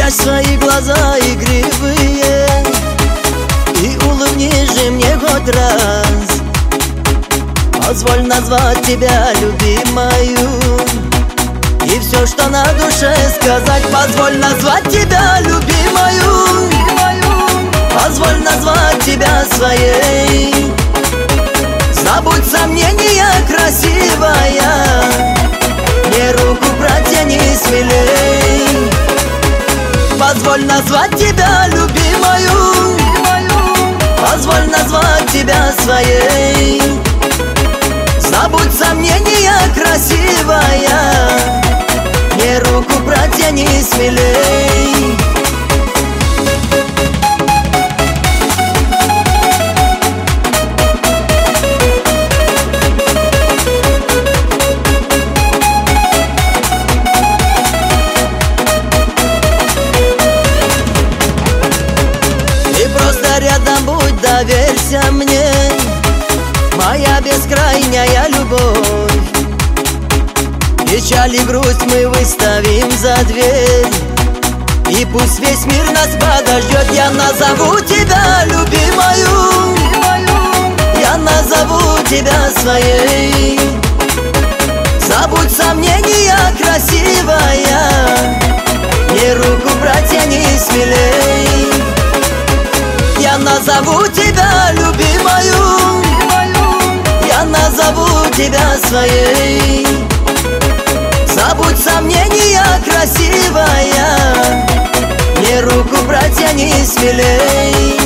Спрячь свои глаза игривые и улыбнись же мне хоть раз. Позволь назвать тебя любимою и все, что на душе сказать. Позволь назвать тебя любимою, позволь назвать тебя своей. Забудь сомнения, красивая, мне руку протяни смелей. Позволь назвать тебя любимою, позволь назвать тебя своей. Забудь сомнения, красивая, мне руку протяни смелей. Ты просто рядом будь, доверься мне, моя бескрайняя любовь. Печаль и грусть мы выставим за дверь, и пусть весь мир нас подождет. Я назову тебя любимою, я назову тебя своей. Забудь сомнения, красивая, мне руку протяни смелей. Я назову тебя любимою, я назову тебя своей. Забудь сомнения, красивая, мне руку протяни смелей.